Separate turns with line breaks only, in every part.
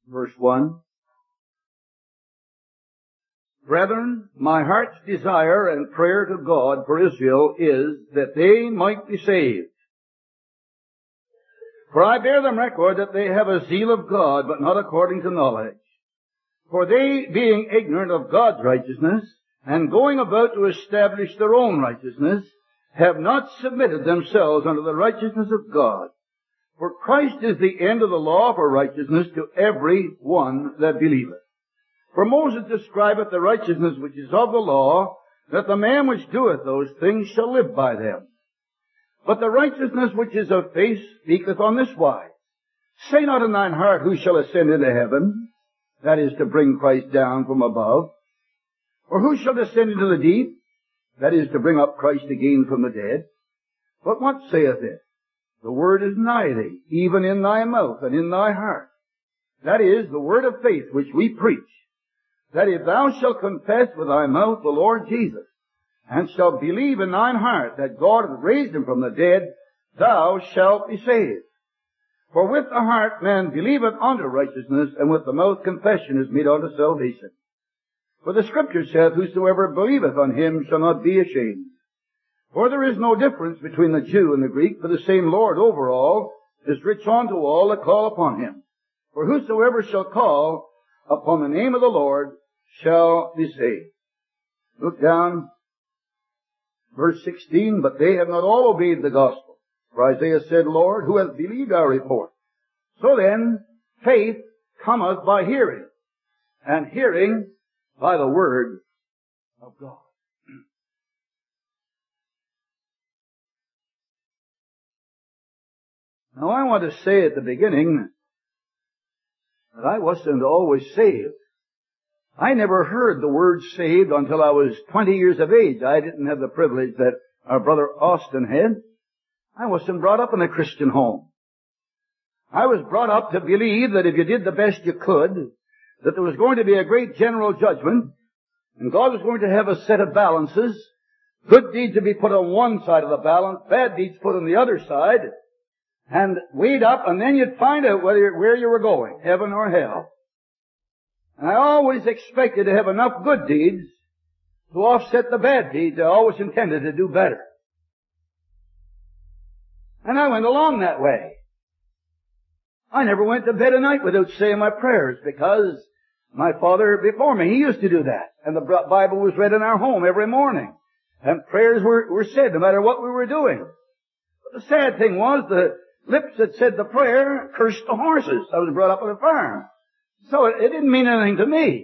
verse 1. Brethren, my heart's desire and prayer to God for Israel is that they might be saved. For I bear them record that they have a zeal of God, but not according to knowledge. For they, being ignorant of God's righteousness, and going about to establish their own righteousness, have not submitted themselves unto the righteousness of God. For Christ is the end of the law for righteousness to every one that believeth. For Moses describeth the righteousness which is of the law, that the man which doeth those things shall live by them. But the righteousness which is of faith speaketh on this wise. Say not in thine heart, who shall ascend into heaven? That is, to bring Christ down from above. Or who shall descend into the deep? That is, to bring up Christ again from the dead. But what saith it? The word is nigh thee, even in thy mouth and in thy heart. That is, the word of faith which we preach. That if thou shalt confess with thy mouth the Lord Jesus, and shalt believe in thine heart that God hath raised him from the dead, thou shalt be saved. For with the heart man believeth unto righteousness, and with the mouth confession is made unto salvation. For the Scripture saith, whosoever believeth on him shall not be ashamed. For there is no difference between the Jew and the Greek, for the same Lord over all is rich unto all that call upon him. For whosoever shall call upon the name of the Lord shall be saved. Look down, verse 16, but they have not all obeyed the gospel. For Isaiah said, Lord, who hath believed our report? So then, faith cometh by hearing, and hearing by the word of God. Now I want to say at the beginning that I wasn't always saved. I never heard the word saved until I was 20 years of age. I didn't have the privilege that our brother Austin had. I wasn't brought up in a Christian home. I was brought up to believe that if you did the best you could, that there was going to be a great general judgment, and God was going to have a set of balances. Good deeds would be put on one side of the balance, bad deeds put on the other side, and weighed up, and then you'd find out where you were going, heaven or hell. And I always expected to have enough good deeds to offset the bad deeds. I always intended to do better. And I went along that way. I never went to bed at night without saying my prayers, because my father before me, he used to do that. And the Bible was read in our home every morning. And prayers were said no matter what we were doing. But the sad thing was, the lips that said the prayer cursed the horses. I was brought up on a farm. So it didn't mean anything to me.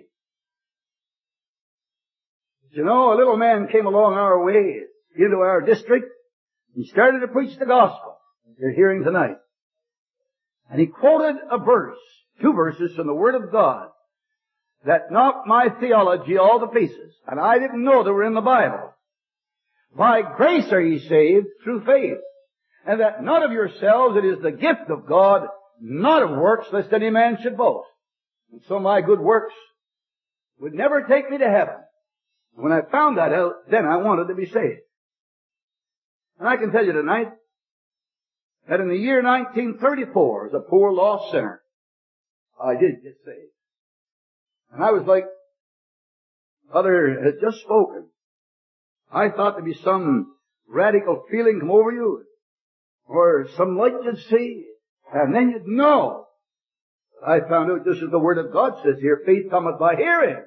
But you know, a little man came along our way into our district. He started to preach the gospel you're hearing tonight. And he quoted a verse, 2 verses from the Word of God, that knocked my theology all to pieces. And I didn't know they were in the Bible. By grace are ye saved through faith. And that not of yourselves, it is the gift of God, not of works, lest any man should boast. And so my good works would never take me to heaven. When I found that out, then I wanted to be saved. And I can tell you tonight that in the year 1934, as a poor lost sinner, I did get saved. And I was like Brother has just spoken. I thought there'd be some radical feeling come over you, or some light you'd see, and then you'd know. I found out just as the Word of God says here, faith cometh by hearing.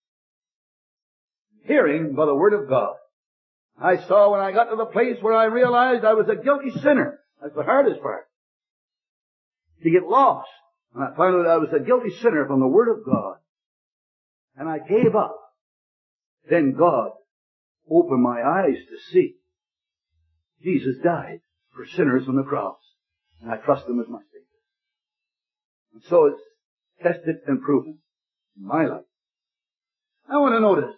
Hearing by the Word of God. I saw when I got to the place where I realized I was a guilty sinner. That's the hardest part. To get lost. And I found out I was a guilty sinner from the Word of God. And I gave up. Then God opened my eyes to see. Jesus died for sinners on the cross. And I trust Him as my Savior. And so it's tested and proven in my life. I want to notice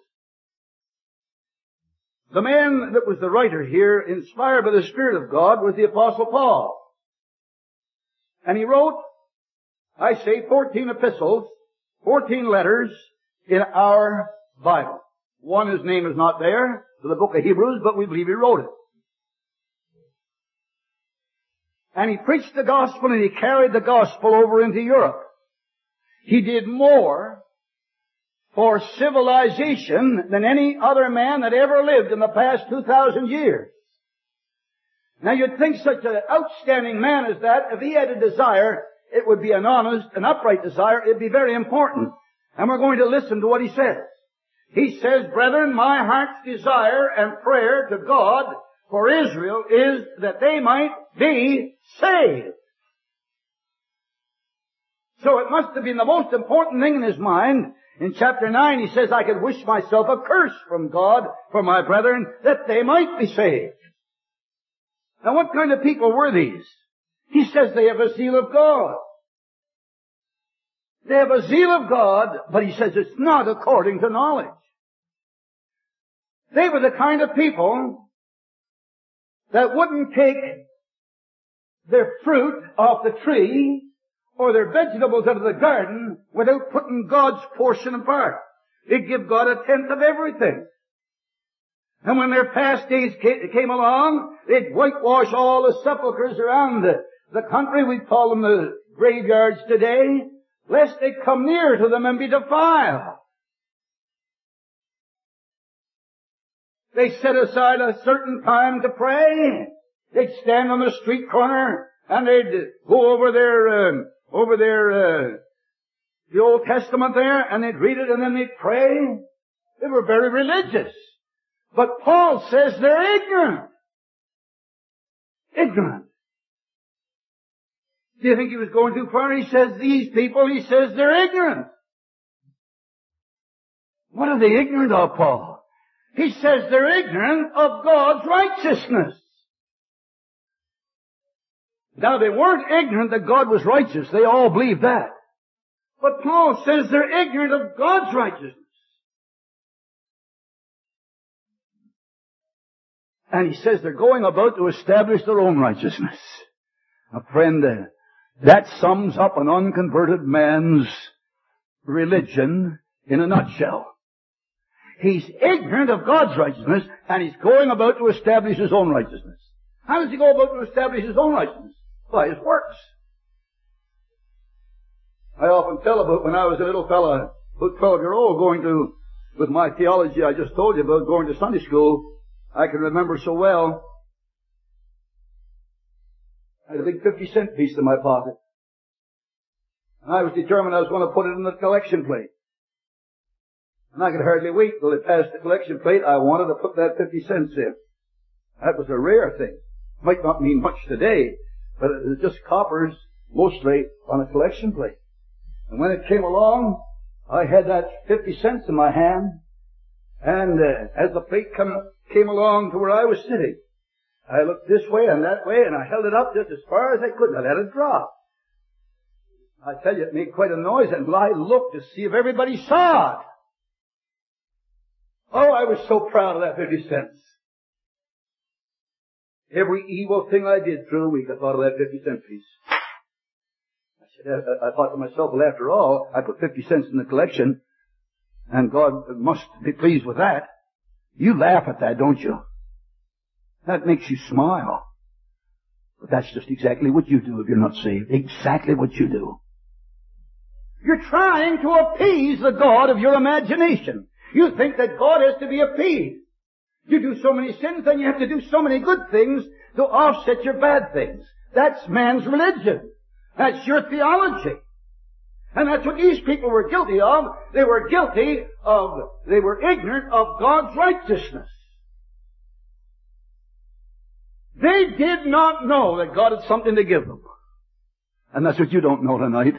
the man that was the writer here, inspired by the Spirit of God, was the Apostle Paul. And he wrote, 14 epistles, 14 letters in our Bible. One, his name is not there, to the book of Hebrews, but we believe he wrote it. And he preached the gospel and he carried the gospel over into Europe. He did more for civilization than any other man that ever lived in the past 2,000 years. Now you'd think such an outstanding man as that, if he had a desire, it would be an honest, an upright desire. It'd be very important. And we're going to listen to what he says. He says, brethren, my heart's desire and prayer to God for Israel is that they might be saved. So it must have been the most important thing in his mind. In chapter 9 he says, I could wish myself a curse from God for my brethren that they might be saved. Now what kind of people were these? He says they have a zeal of God. They have a zeal of God, but he says it's not according to knowledge. They were the kind of people that wouldn't take their fruit off the tree or their vegetables out of the garden without putting God's portion apart. They'd give God a tenth of everything. And when their fast days came along, they'd whitewash all the sepulchres around the country. We call them the graveyards today, lest they come near to them and be defiled. They set aside a certain time to pray. They'd stand on the street corner and they'd go over the Old Testament there, and they'd read it and then they'd pray. They were very religious. But Paul says they're ignorant. Ignorant. Do you think he was going too far? He says these people, he says they're ignorant. What are they ignorant of, Paul? He says they're ignorant of God's righteousness. Now they weren't ignorant that God was righteous. They all believed that. But Paul says they're ignorant of God's righteousness. And he says they're going about to establish their own righteousness. Now friend, that sums up an unconverted man's religion in a nutshell. He's ignorant of God's righteousness, and he's going about to establish his own righteousness. How does he go about to establish his own righteousness? By his works. I often tell about when I was a little fella, about 12-year-old, going to, with my theology I just told you about, going to Sunday school. I can remember so well. I had a big 50-cent piece in my pocket. And I was determined I was going to put it in the collection plate. And I could hardly wait till it passed the collection plate. I wanted to put that 50 cents in. That was a rare thing. Might not mean much today, but it was just coppers, mostly, on a collection plate. And when it came along, I had that 50 cents in my hand, and as the plate came along to where I was sitting, I looked this way and that way, and I held it up just as far as I could, and I let it drop. I tell you, it made quite a noise, and I looked to see if everybody saw it. Oh, I was so proud of that 50 cents. Every evil thing I did through the week, I thought of that 50-cent piece. I thought to myself, well, after all, I put 50 cents in the collection, and God must be pleased with that. You laugh at that, don't you? That makes you smile. But that's just exactly what you do if you're not saved. Exactly what you do. You're trying to appease the God of your imagination. You think that God has to be appeased. You do so many sins, then you have to do so many good things to offset your bad things. That's man's religion. That's your theology. And that's what these people were guilty of. They were ignorant of God's righteousness. They did not know that God had something to give them. And that's what you don't know tonight.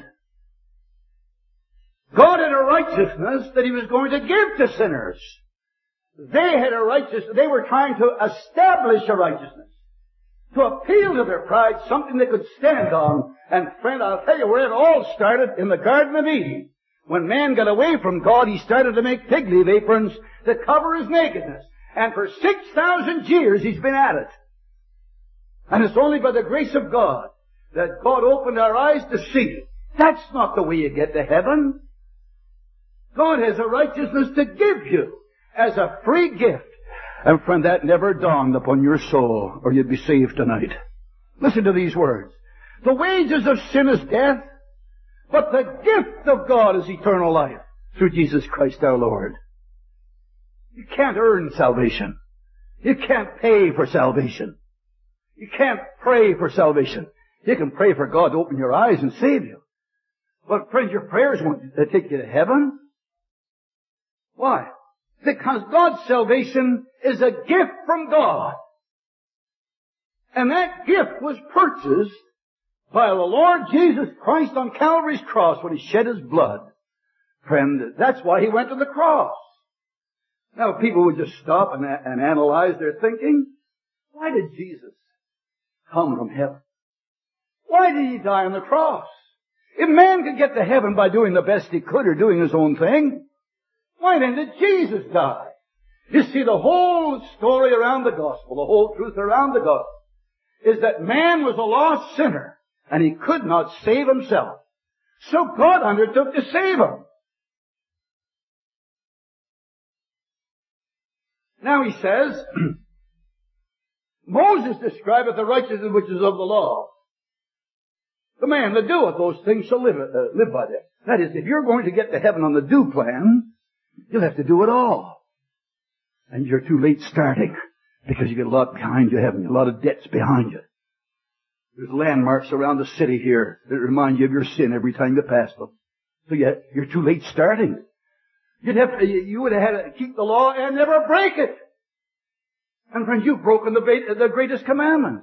God had a righteousness that He was going to give to sinners. They had a righteousness. They were trying to establish a righteousness. To appeal to their pride, something they could stand on. And friend, I'll tell you where it all started, in the Garden of Eden. When man got away from God, he started to make fig leaf aprons to cover his nakedness. And for 6,000 years he's been at it. And it's only by the grace of God that God opened our eyes to see. That's not the way you get to heaven. God has a righteousness to give you as a free gift. And friend, that never dawned upon your soul, or you'd be saved tonight. Listen to these words. The wages of sin is death, But the gift of God is eternal life through Jesus Christ our Lord. You can't earn salvation. You can't pay for salvation. You can't pray for salvation. You can pray for God to open your eyes and save you. But friends, your prayers won't take you to heaven. Why? Because God's salvation is a gift from God. And that gift was purchased by the Lord Jesus Christ on Calvary's cross when He shed His blood. Friend, that's why He went to the cross. Now, people would just stop and analyze their thinking. Why did Jesus come from heaven? Why did He die on the cross? If man could get to heaven by doing the best he could or doing his own thing, why then did Jesus die? You see, the whole story around the gospel, the whole truth around the gospel, is that man was a lost sinner, and he could not save himself. So God undertook to save him. Now he says, Moses describeth the righteousness which is of the law. The man that doeth those things shall live by them. That is, if you're going to get to heaven on the do plan, you'll have to do it all. And you're too late starting, because you get a lot behind you, haven't you? A lot of debts behind you. There's landmarks around the city here that remind you of your sin every time you pass them. So you're too late starting. You would have had to keep the law and never break it. And friends, you've broken the greatest commandment.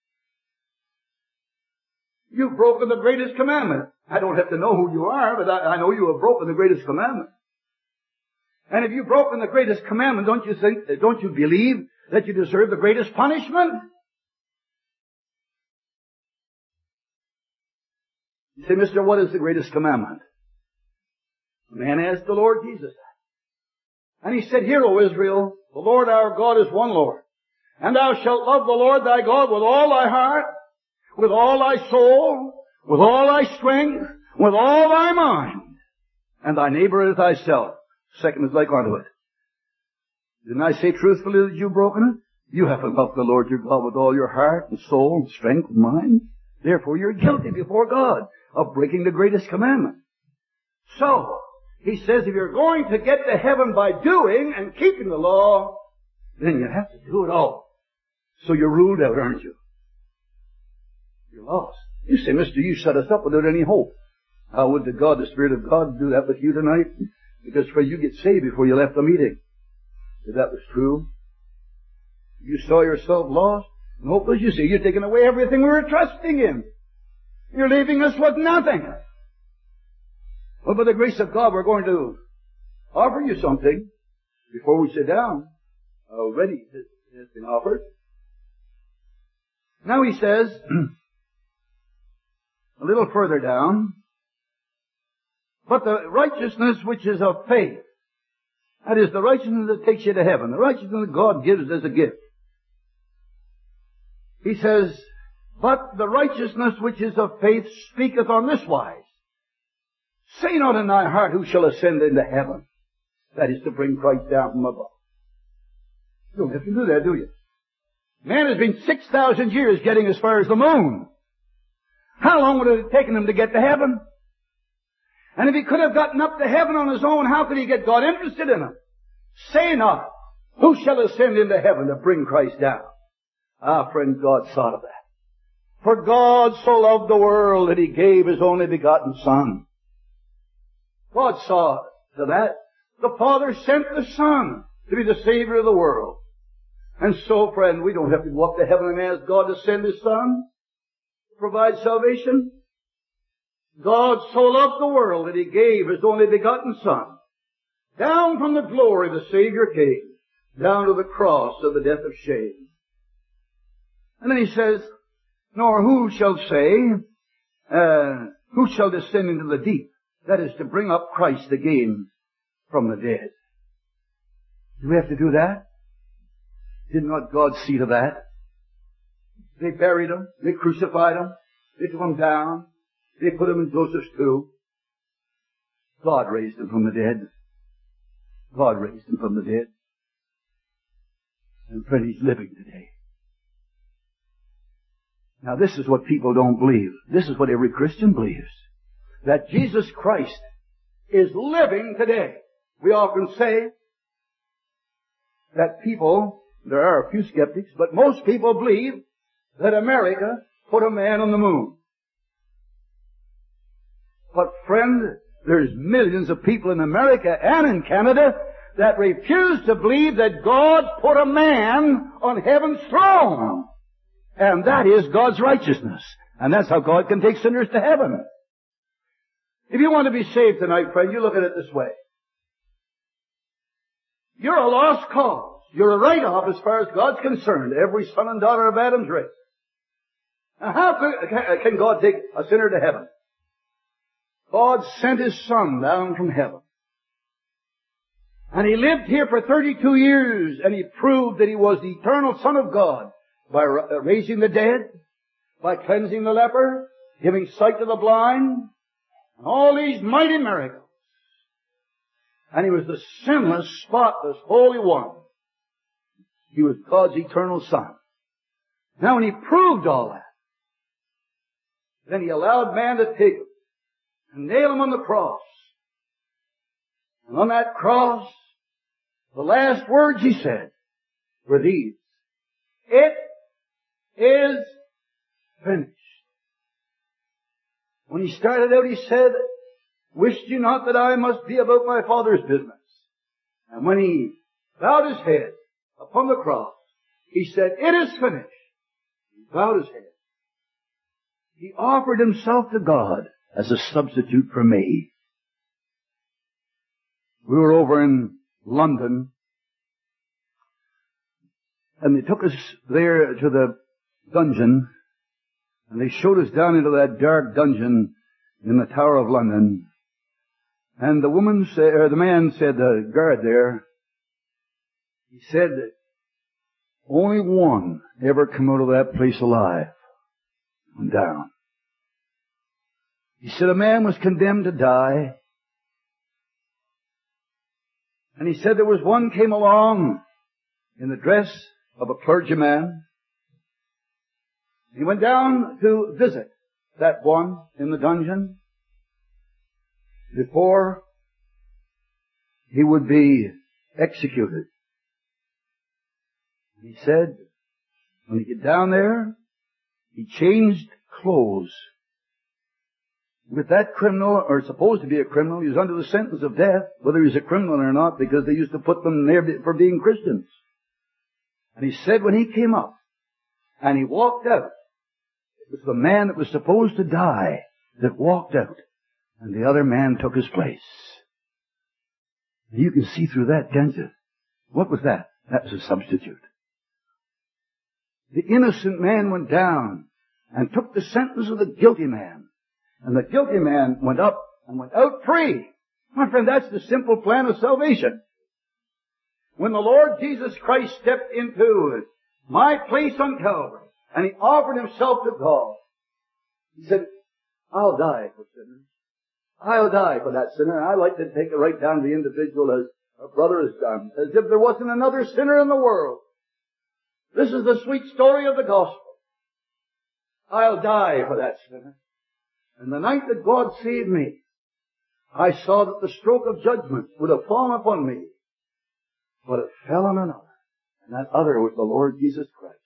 You've broken the greatest commandment. I don't have to know who you are, but I know you have broken the greatest commandment. And if you've broken the greatest commandment, don't you believe that you deserve the greatest punishment? You say, Mister, what is the greatest commandment? The man asked the Lord Jesus. And he said, Hear, O Israel, the Lord our God is one Lord. And thou shalt love the Lord thy God with all thy heart, with all thy soul, with all thy strength, with all thy mind, and thy neighbor as thyself. Second is like unto it. Didn't I say truthfully that you've broken it? You haven't loved the Lord your God with all your heart and soul and strength and mind. Therefore you're guilty before God of breaking the greatest commandment. So, he says if you're going to get to heaven by doing and keeping the law, then you have to do it all. So you're ruled out, aren't you? You're lost. You say, Mister, you shut us up without any hope. How would the Spirit of God do that with you tonight? Because for you get saved before you left the meeting. If that was true, you saw yourself lost and hopeless. You see, you're taking away everything we were trusting in. You're leaving us with nothing. Well, by the grace of God, we're going to offer you something before we sit down. Already it has been offered. Now he says, a little further down, but the righteousness which is of faith, that is the righteousness that takes you to heaven, the righteousness that God gives as a gift. He says, but the righteousness which is of faith speaketh on this wise. Say not in thy heart, who shall ascend into heaven? That is to bring Christ down from above. You don't have to do that, do you? Man has been 6,000 years getting as far as the moon. How long would it have taken him to get to heaven? And if he could have gotten up to heaven on his own, how could he get God interested in him? Say not, who shall ascend into heaven to bring Christ down? Ah, friend, God saw to that. For God so loved the world that He gave His only begotten Son. God saw to that. The Father sent the Son to be the Savior of the world. And so, friend, we don't have to go up to heaven and ask God to send His Son to provide salvation. God so loved the world that He gave His only begotten Son. Down from the glory the Savior came, down to the cross of the death of shame. And then He says, nor who shall say, who shall descend into the deep? That is to bring up Christ again from the dead. Do we have to do that? Did not God see to that? They buried Him. They crucified Him. They took Him down. They put Him in Joseph's tomb. God raised Him from the dead. God raised Him from the dead. And friend, He's living today. Now this is what people don't believe. This is what every Christian believes. that Jesus Christ is living today. We often say that people, there are a few skeptics, but most people believe that America put a man on the moon. But friend, there's millions of people in America and in Canada that refuse to believe that God put a man on heaven's throne. And that is God's righteousness. And that's how God can take sinners to heaven. If you want to be saved tonight, friend, you look at it this way. You're a lost cause. You're a write-off as far as God's concerned. Every son and daughter of Adam's race. Now how can God take a sinner to heaven? God sent His Son down from heaven. And He lived here for 32 years, and He proved that He was the eternal Son of God by raising the dead, by cleansing the leper, giving sight to the blind, and all these mighty miracles. And He was the sinless, spotless, holy one. He was God's eternal Son. Now when He proved all that, then He allowed man to take Him and nail Him on the cross. And on that cross, the last words He said were these: "It is finished." When He started out, He said, "Wist you not that I must be about my Father's business?" And when He bowed His head upon the cross, He said, "It is finished." He bowed His head. He offered Himself to God as a substitute for me. We were over in London, and they took us there to the dungeon, and they showed us down into that dark dungeon in the Tower of London. And the man said, the guard there, he said, only one ever come out of that place alive and down. He said a man was condemned to die. And he said there was one came along in the dress of a clergyman. He went down to visit that one in the dungeon before he would be executed. He said when he got down there, he changed clothes. With that criminal, or supposed to be a criminal, he was under the sentence of death, whether he was a criminal or not, because they used to put them there for being Christians. And he said when he came up and he walked out, it was the man that was supposed to die that walked out, and the other man took his place. You can see through that, can't you? What was that? That was a substitute. The innocent man went down and took the sentence of the guilty man. And the guilty man went up and went out free. My friend, that's the simple plan of salvation. When the Lord Jesus Christ stepped into my place on Calvary, and He offered Himself to God, He said, I'll die for sinners. I'll die for that sinner. I like to take it right down to the individual as a brother has done, as if there wasn't another sinner in the world. This is the sweet story of the gospel. I'll die for that sinner. And the night that God saved me, I saw that the stroke of judgment would have fallen upon me. But it fell on another. And that other was the Lord Jesus Christ.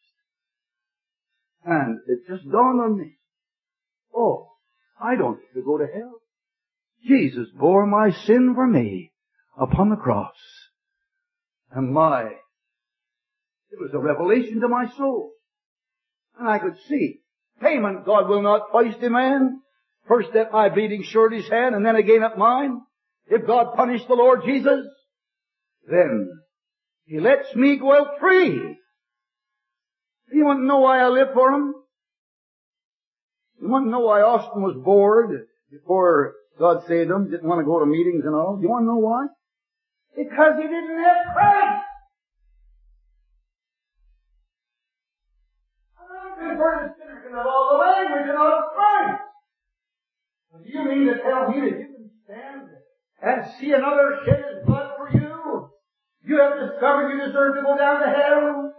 And it just dawned on me. Oh, I don't have to go to hell. Jesus bore my sin for me upon the cross. And it was a revelation to my soul. And I could see, payment God will not foist a man. First at my bleeding surety's hand, and then again at mine. If God punished the Lord Jesus, then He lets me go out free. You want to know why I live for Him? You want to know why Austin was bored before God saved him? Didn't want to go to meetings and all. You want to know why? Because he didn't have Christ. I'm not converted sinner can have all the language and all of Christ. Do you mean to tell me that you can stand and see another shed His blood for you? You have discovered you deserve to go down to hell?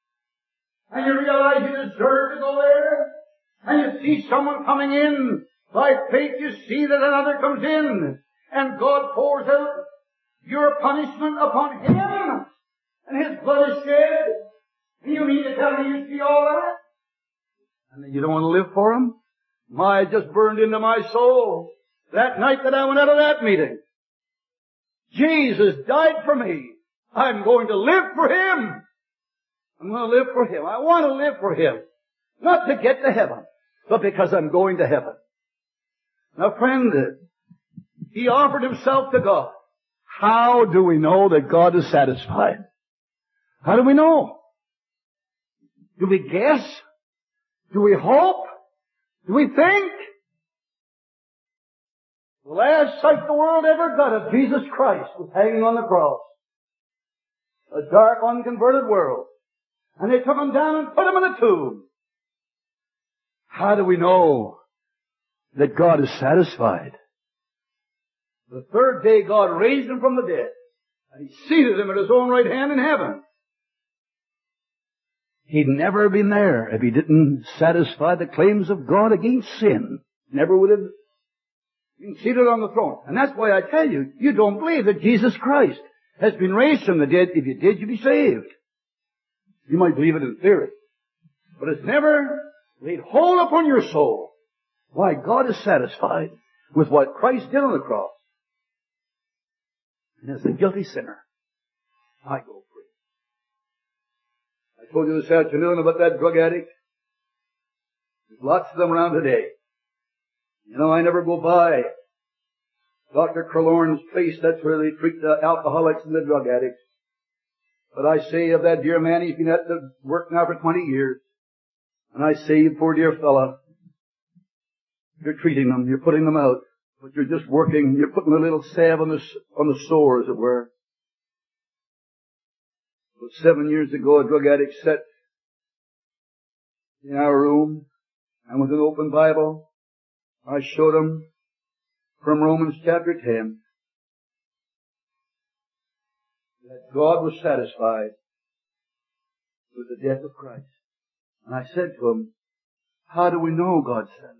And you realize you deserve to go there? And you see someone coming in By faith you see that another comes in, and God pours out your punishment upon him, and his blood is shed. And you mean to tell me you see all that? And then you don't want to live for him? My, it just burned into my soul that night that I went out of that meeting. Jesus died for me. I'm going to live for him. I'm going to live for him. I want to live for him. Not to get to heaven, but because I'm going to heaven. Now friend, he offered himself to God. How do we know that God is satisfied? How do we know? Do we guess? Do we hope? Do we think? The last sight the world ever got of Jesus Christ was hanging on the cross. A dark, unconverted world. And they took him down and put him in a tomb. How do we know that God is satisfied? The third day God raised him from the dead. And he seated him at his own right hand in heaven. He'd never been there if he didn't satisfy the claims of God against sin. Never would have been seated on the throne. And that's why I tell you, you don't believe that Jesus Christ has been raised from the dead. If you did, you'd be saved. You might believe it in theory. But it's never laid hold upon your soul. Why, God is satisfied with what Christ did on the cross. And as the guilty sinner, I go free. I told you this afternoon about that drug addict. There's lots of them around today. You know, I never go by Dr. Krelorn's place. That's where they treat the alcoholics and the drug addicts. But I say of that dear man, he's been at the work now for 20 years. And I say, you poor dear fella, you're treating them, you're putting them out, but you're just working, you're putting a little salve on the sore, as it were. But 7 years ago, a drug addict sat in our room, and with an open Bible, I showed him from Romans chapter 10 that God was satisfied with the death of Christ. And I said to him, how do we know God's satisfied?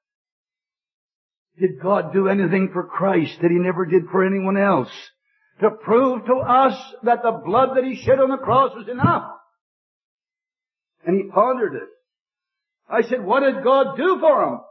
Did God do anything for Christ that he never did for anyone else? To prove to us that the blood that he shed on the cross was enough. And he pondered it. I said, what did God do for him?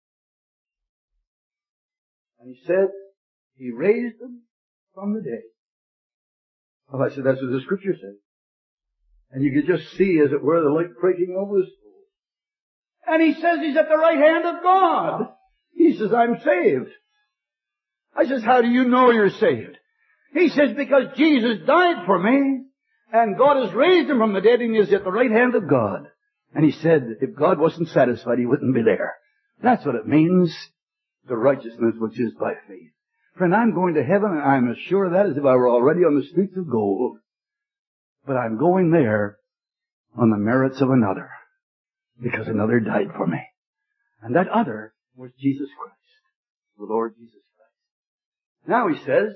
And he said, he raised him from the dead. Well, I said, that's what the scripture says. And you could just see, as it were, the light breaking over his soul. And he says he's at the right hand of God. He says, I'm saved. I says, how do you know you're saved? He says, because Jesus died for me, and God has raised him from the dead, and he is at the right hand of God. And he said, if God wasn't satisfied, he wouldn't be there. That's what it means, the righteousness which is by faith. Friend, I'm going to heaven, and I'm as sure of that as if I were already on the streets of gold. But I'm going there on the merits of another, because another died for me. And that other was Jesus Christ, the Lord Jesus Christ. Now he says,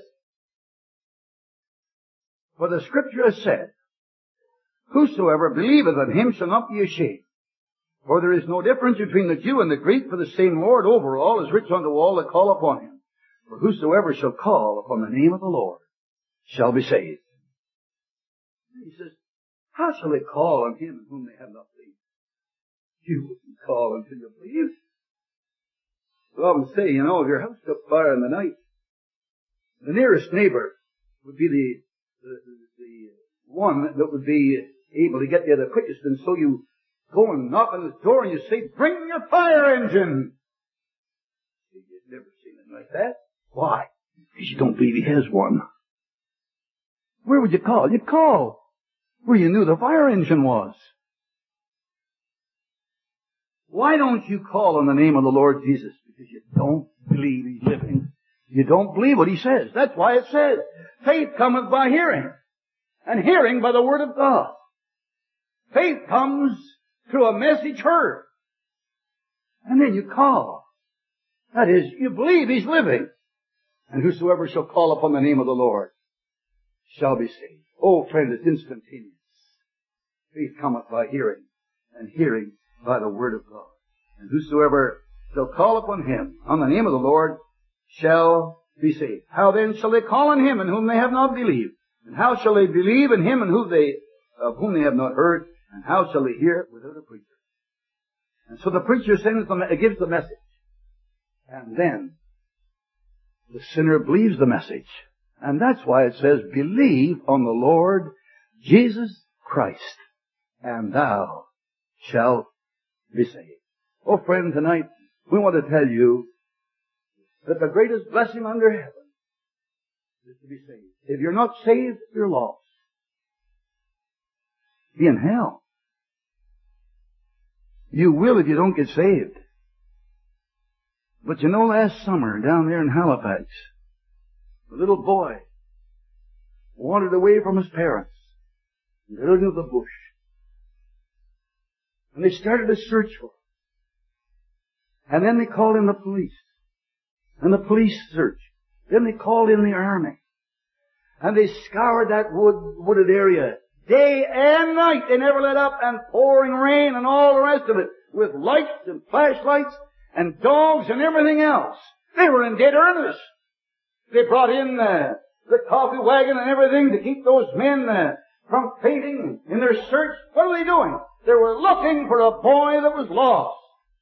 for the scripture has said, whosoever believeth on him shall not be ashamed. For there is no difference between the Jew and the Greek, for the same Lord over all is rich unto all that call upon him. For whosoever shall call upon the name of the Lord shall be saved. He says, how shall they call on him in whom they have not believed? You wouldn't call until you believe. So I would say, you know, if your house took fire in the night, the nearest neighbor would be the one that would be able to get there the quickest. And so you go and knock on his door and you say, bring your fire engine. You've never seen it like that. Why? Because you don't believe he has one. Where would you call? You'd call where you knew the fire engine was. Why don't you call on the name of the Lord Jesus? Because you don't believe he's living. You don't believe what he says. That's why it says, faith cometh by hearing, and hearing by the word of God. Faith comes through a message heard. And then you call. That is, you believe he's living. And whosoever shall call upon the name of the Lord shall be saved. Oh, friend, it's instantaneous. Faith cometh by hearing, and hearing by the word of God. And whosoever shall call upon him on the name of the Lord shall be saved. How then shall they call on him in whom they have not believed? And how shall they believe in him of whom they have not heard? And how shall they hear without a preacher? And so the preacher gives the message. And then the sinner believes the message. And that's why it says, believe on the Lord Jesus Christ, and thou shalt be saved. Oh, friend, tonight we want to tell you that the greatest blessing under heaven is to be saved. If you're not saved, you're lost. Be in hell. You will if you don't get saved. But you know, last summer down there in Halifax, a little boy wandered away from his parents and got into the bush. And they started a search for him. And then they called in the police. And the police searched. Then they called in the army. And they scoured that wooded area day and night. They never let up, and pouring rain and all the rest of it, with lights and flashlights and dogs and everything else. They were in dead earnest. They brought in the coffee wagon and everything to keep those men from fainting in their search. What are they doing? They were looking for a boy that was lost.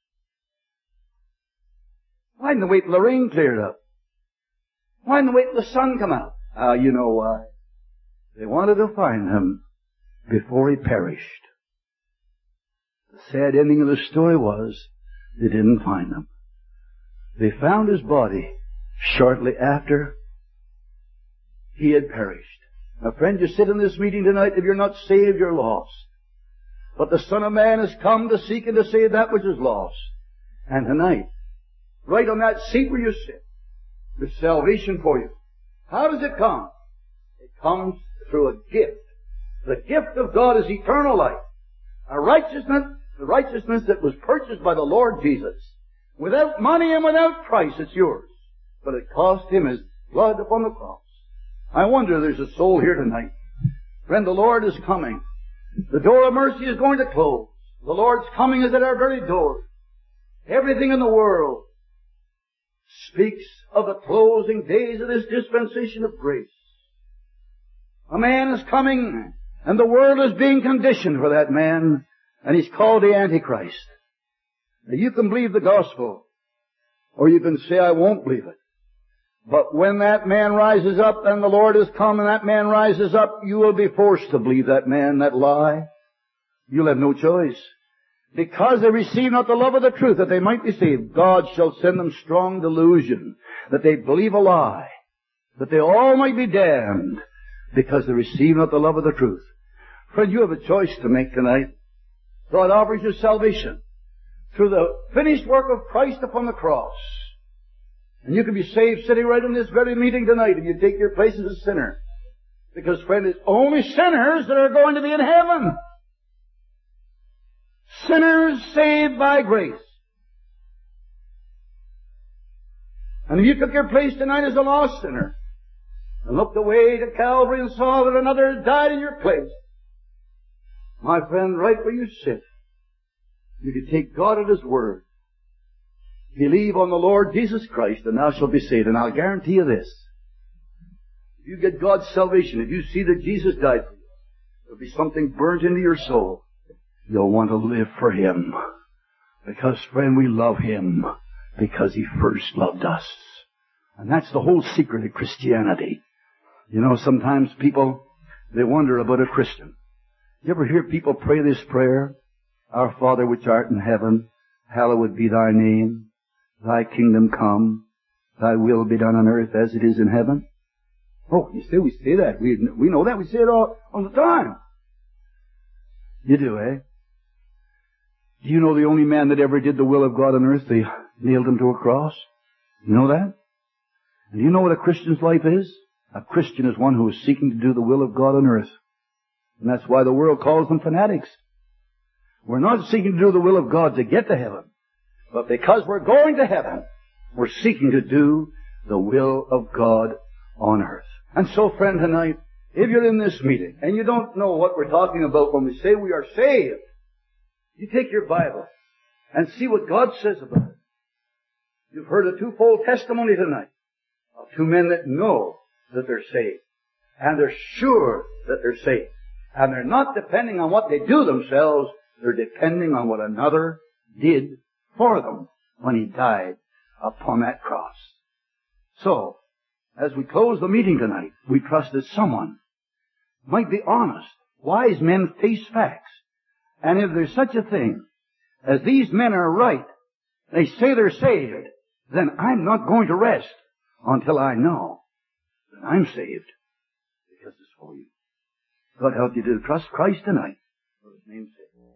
Why didn't they wait till the rain cleared up? Why didn't they wait till the sun come out? You know why. They wanted to find him before he perished. The sad ending of the story was they didn't find him. They found his body shortly after he had perished. Now, friend, you sit in this meeting tonight. If you're not saved, you're lost. But the Son of Man has come to seek and to save that which is lost. And tonight, right on that seat where you sit, there's salvation for you. How does it come? It comes through a gift. The gift of God is eternal life. A righteousness, the righteousness that was purchased by the Lord Jesus. Without money and without price, it's yours. But it cost him his blood upon the cross. I wonder if there's a soul here tonight. Friend, the Lord is coming. The door of mercy is going to close. The Lord's coming is at our very door. Everything in the world speaks of the closing days of this dispensation of grace. A man is coming, and the world is being conditioned for that man, and he's called the Antichrist. Now, you can believe the gospel, or you can say, I won't believe it. But when that man rises up, and the Lord has come, and that man rises up, you will be forced to believe that man, that lie. You'll have no choice. Because they receive not the love of the truth, that they might be saved, God shall send them strong delusion, that they believe a lie, that they all might be damned, because they receive not the love of the truth. Friend, you have a choice to make tonight. God offers you salvation through the finished work of Christ upon the cross. And you can be saved sitting right in this very meeting tonight if you take your place as a sinner. Because, friend, it's only sinners that are going to be in heaven. Sinners saved by grace. And if you took your place tonight as a lost sinner, and looked away to Calvary and saw that another had died in your place, my friend, right where you sit, you can take God at His word. Believe on the Lord Jesus Christ, and thou shalt be saved. And I'll guarantee you this. If you get God's salvation, if you see that Jesus died for you, there'll be something burnt into your soul. You'll want to live for Him. Because, friend, we love Him because He first loved us. And that's the whole secret of Christianity. You know, sometimes people, they wonder about a Christian. You ever hear people pray this prayer? Our Father which art in heaven, hallowed be thy name. Thy kingdom come. Thy will be done on earth as it is in heaven. Oh, you say we say that. We know that. We say it all the time. You do, eh? Do you know the only man that ever did the will of God on earth, they nailed him to a cross? You know that? And do you know what a Christian's life is? A Christian is one who is seeking to do the will of God on earth. And that's why the world calls them fanatics. We're not seeking to do the will of God to get to heaven. But because we're going to heaven, we're seeking to do the will of God on earth. And so, friend, tonight, if you're in this meeting and you don't know what we're talking about when we say we are saved, you take your Bible and see what God says about it. You've heard a twofold testimony tonight of two men that know that they're saved. And they're sure that they're saved. And they're not depending on what they do themselves. They're depending on what another did for them when He died upon that cross. So, as we close the meeting tonight, we trust that someone might be honest. Wise men face facts. And if there's such a thing as these men are right, they say they're saved, then I'm not going to rest until I know that I'm saved, because it's for you. God help you to trust Christ tonight, for His name's sake.